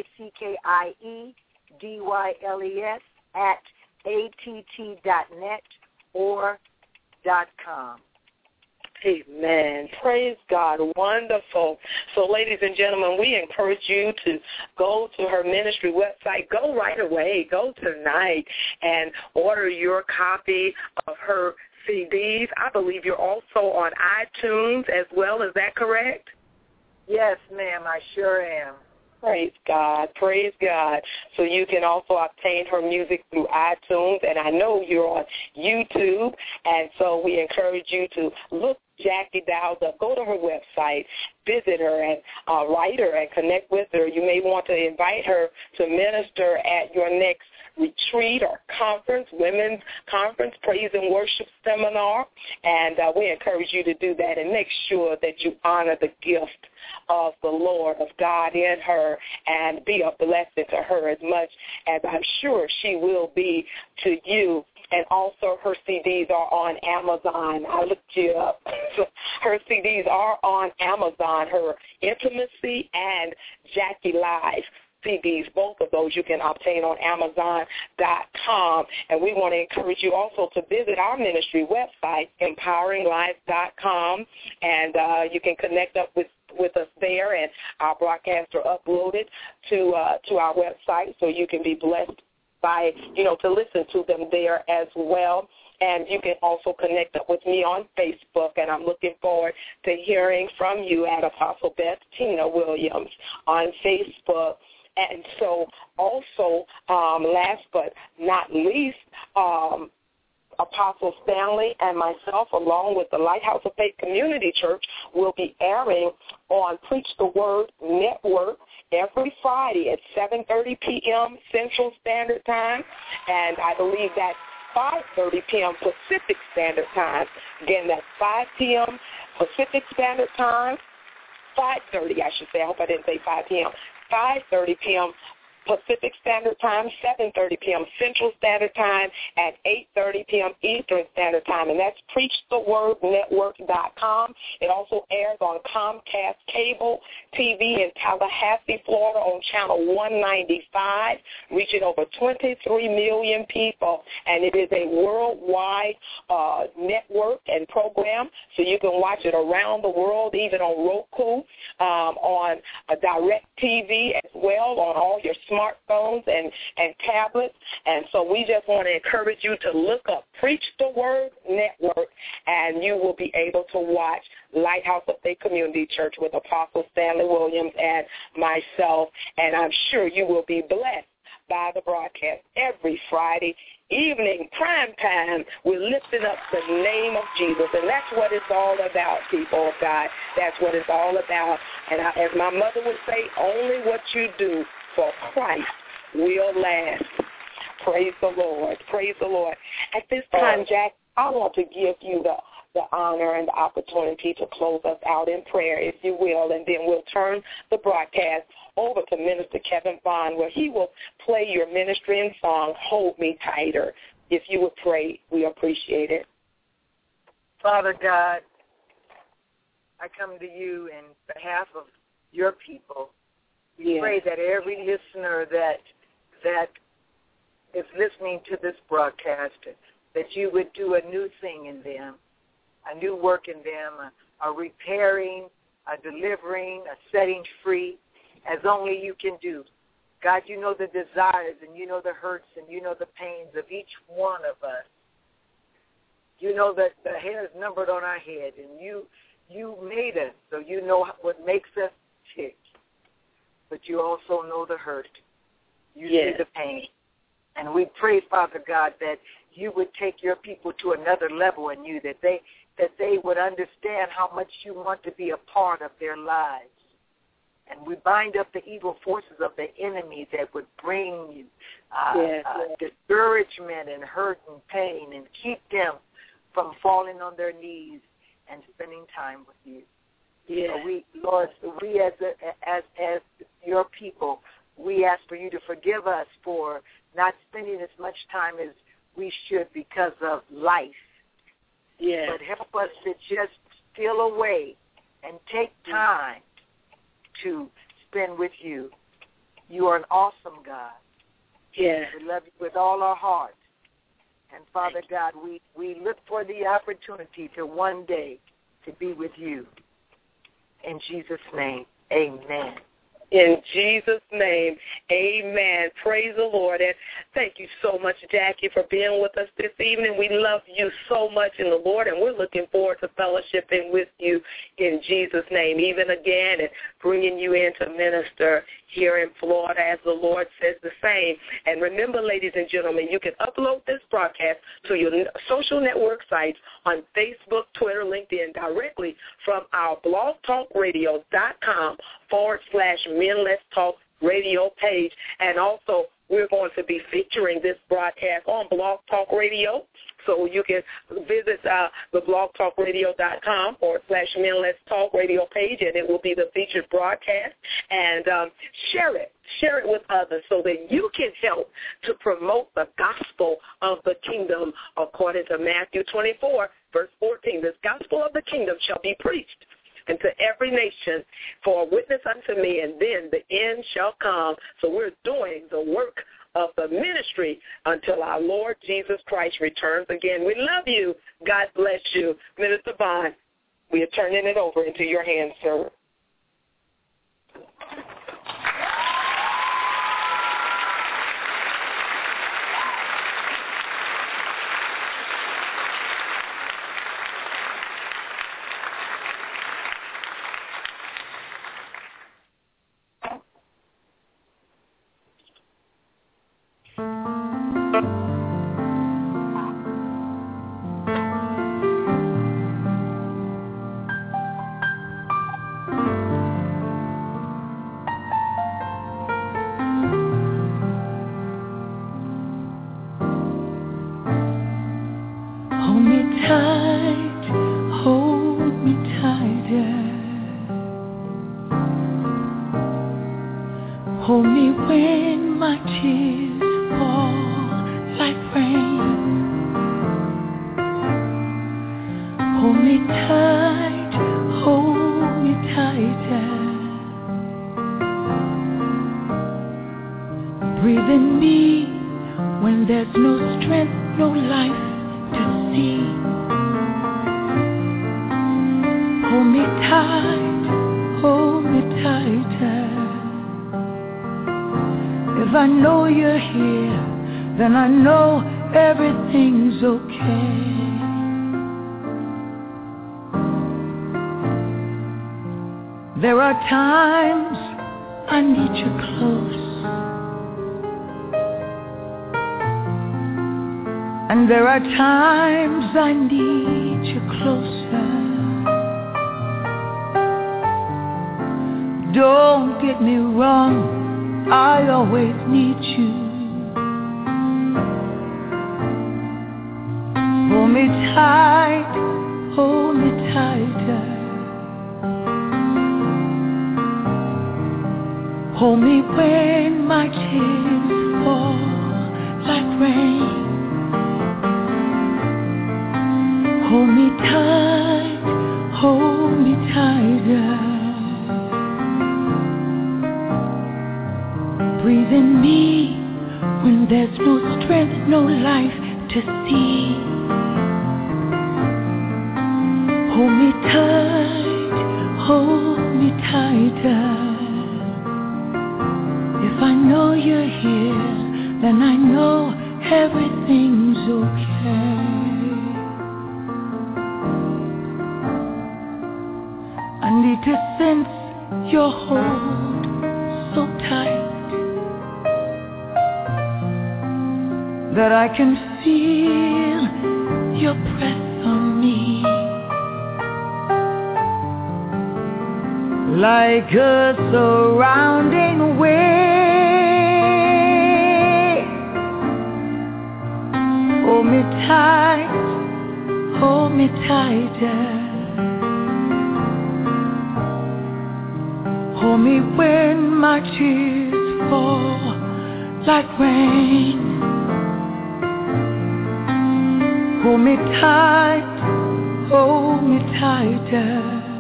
JackieDials at ATT.net or .com. Amen. Praise God. Wonderful. So, ladies and gentlemen, we encourage you to go to her ministry website. Go right away. Go tonight and order your copy of her CDs. I believe you're also on iTunes as well. Is that correct? Yes, ma'am. I sure am. Praise God. Praise God. So you can also obtain her music through iTunes, and I know you're on YouTube, and so we encourage you to look Jackie Dials up. Go to her website, visit her, and write her and connect with her. You may want to invite her to minister at your next retreat or conference, women's conference, praise and worship seminar, and we encourage you to do that and make sure that you honor the gift of the Lord, of God in her, and be a blessing to her as much as I'm sure she will be to you. And also her CDs are on Amazon. I looked you up. Her CDs are on Amazon, her Intimacy and Jackie Live CDs, both of those you can obtain on Amazon.com. And we want to encourage you also to visit our ministry website, EmpoweringLife.com, and you can connect up with with us there, and our broadcasts are uploaded to our website, so you can be blessed by, to listen to them there as well. And you can also connect up with me on Facebook, and I'm looking forward to hearing from you at Apostle Beth Tina Williams on Facebook. And so also, last but not least, Apostle Stanley and myself, along with the Lighthouse of Faith Community Church, will be airing on Preach the Word Network every Friday at 7:30 p.m. Central Standard Time, and I believe that's 5:30 p.m. Pacific Standard Time. Again, that's 5 p.m. Pacific Standard Time, 5:30, I should say. I hope I didn't say 5 p.m. 5:30 p.m. Pacific Standard Time, 7:30 p.m. Central Standard Time, at 8:30 p.m. Eastern Standard Time, and that's PreachTheWordNetwork.com. It also airs on Comcast Cable TV in Tallahassee, Florida, on Channel 195, reaching over 23 million people, and it is a worldwide network and program, so you can watch it around the world, even on Roku, on Direct TV as well, on all your smartphones and tablets. And so we just want to encourage you to look up Preach the Word Network, and you will be able to watch Lighthouse of Faith Community Church with Apostle Stanley Williams and myself, and I'm sure you will be blessed by the broadcast every Friday evening, prime time. We're lifting up the name of Jesus, and that's what it's all about, people of God. That's what it's all about. And as my mother would say, only what you do for Christ will last. Praise the Lord. Praise the Lord. At this time, Jack, I want to give you the honor and the opportunity to close us out in prayer, if you will, and then we'll turn the broadcast over to Minister Kevin Vaughn, where he will play your ministry and song, Hold Me Tighter. If you would pray, we appreciate it. Father God, I come to you in behalf of your people. We pray that every listener that is listening to this broadcast, that you would do a new thing in them, a new work in them, a repairing, a delivering, a setting free, as only you can do. God, you know the desires, and you know the hurts, and you know the pains of each one of us. You know that the hair is numbered on our head, and you made us, so you know what makes us tick. But you also know the hurt. You see the pain. And we pray, Father God, that you would take your people to another level in you, that they would understand how much you want to be a part of their lives. And we bind up the evil forces of the enemy that would bring discouragement and hurt and pain, and keep them from falling on their knees and spending time with you. So Lord, we as your people, we ask for you to forgive us for not spending as much time as we should because of life. But help us to just steal away and take time to spend with you. You are an awesome God. We love you with all our heart. And Father God, we look for the opportunity to one day to be with you. In Jesus' name, amen. In Jesus' name, amen. Praise the Lord. And thank you so much, Jackie, for being with us this evening. We love you so much in the Lord, and we're looking forward to fellowshipping with you in Jesus' name, even again, and bringing you in to minister here in Florida as the Lord says the same. And remember, ladies and gentlemen, you can upload this broadcast to your social network sites on Facebook, Twitter, LinkedIn, directly from our blogtalkradio.com/Men Let's Talk radio page. And also, we're going to be featuring this broadcast on Blog Talk Radio. So you can visit the blogtalkradio.com/Men Let's Talk radio page, and it will be the featured broadcast. And share it with others so that you can help to promote the gospel of the kingdom according to Matthew 24, verse 14. This gospel of the kingdom shall be preached into every nation for a witness unto me, and then the end shall come. So we're doing the work of the ministry until our Lord Jesus Christ returns again. We love you. God bless you. Minister Vaughn, we are turning it over into your hands, sir. when there's no strength, no life to see. Hold me tight, hold me tighter. If I know you're here, then I know everything's okay. There are times I need you close, and there are times I need you closer. Don't get me wrong, I always need you. Hold me tight, hold me tighter. Hold me when my tears fall like rain. Hold me tight, hold me tighter. Breathe in me when there's no strength, no life to see. Hold me tight, hold me tighter. If I know you're here, then I know everything's okay. I need to sense your hold so tight that I can feel your breath on me, like a surrounding wave. Hold me tight, hold me tighter. Hold me when my tears fall like rain. Hold me tight, hold me tighter.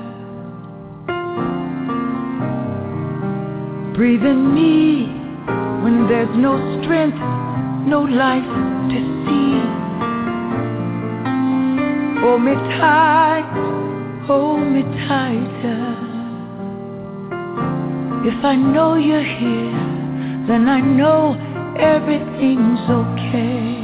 Breathe in me when there's no strength, no life to see. Hold me tight, hold me tighter. If I know you're here, then I know everything's okay.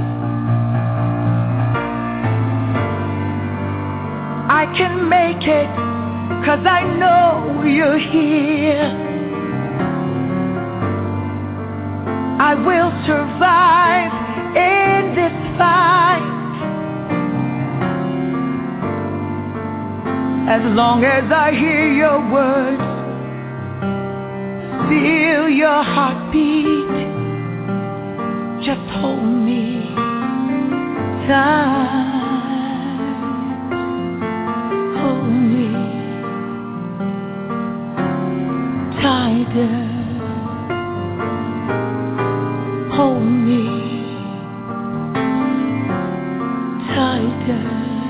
I can make it, 'cause I know you're here. I will survive in this fight, as long as I hear your words, feel your heartbeat. Just hold me tight. Tighter, hold me tighter,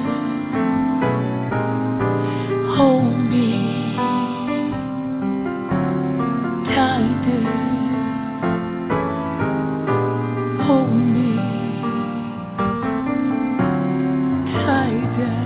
hold me tighter, hold me tighter.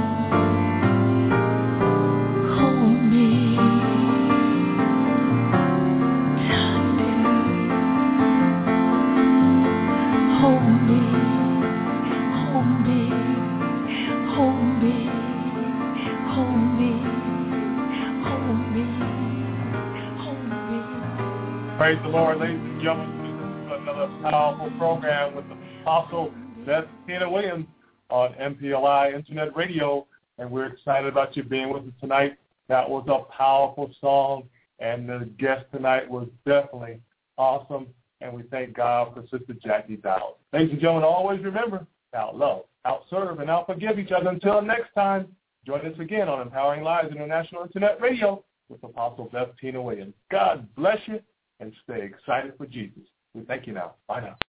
Praise the Lord, ladies and gentlemen. This is another powerful program with the Apostle Beth Tina Williams on MPLI Internet Radio, and we're excited about you being with us tonight. That was a powerful song, and the guest tonight was definitely awesome, and we thank God for Sister Jackie Dowd. Ladies and gentlemen, always remember, out-love, out-serve, and out-forgive each other. Until next time, join us again on Empowering Lives International Internet Radio with Apostle Beth Tina Williams. God bless you, and stay excited for Jesus. We thank you now. Bye now.